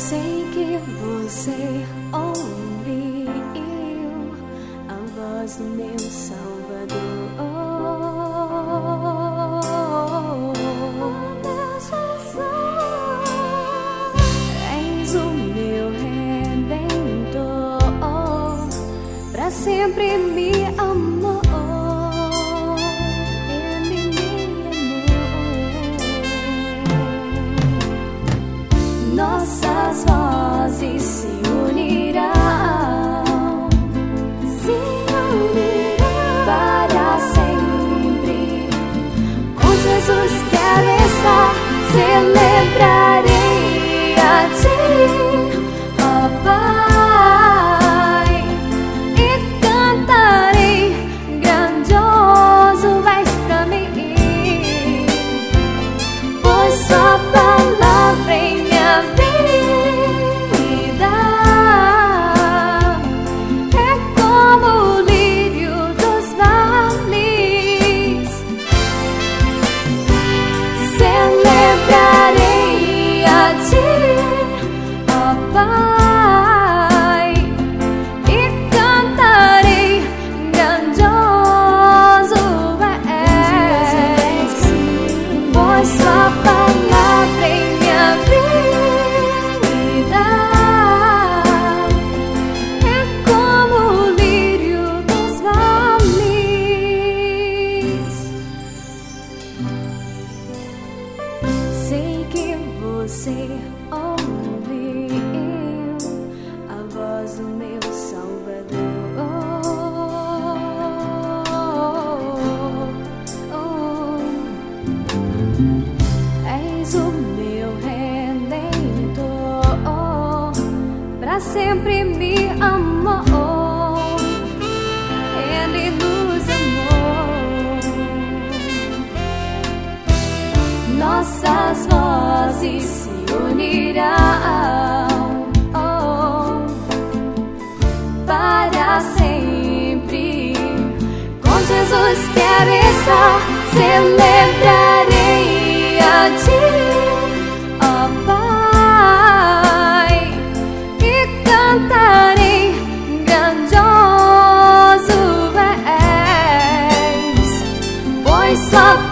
Sei que você ouviu a voz do meu Salvador. Oh, meu Jesus, és o meu Redentor, pra sempre me amou. Nossas vozes se unirão para sempre. Com Jesus quero estar, celebrarei a Ti, ó Pai, e cantarei, grandioso és pra mim, pois só palavra em minha vida é como o lírio dos vales. Celebrarei a Ti, ó Pai, e cantarei, grandioso és, pois sua palavra em minha vida é como o lírio dos vales. Sei que você ouviu a voz do meu Salvador. És o meu Redentor, pra sempre me amou. Ele nos amou. Nossas vozes se unirão para sempre. Com Jesus quero estar, celebrarei a Ti, ó Pai, e cantarei, grandioso és, pois só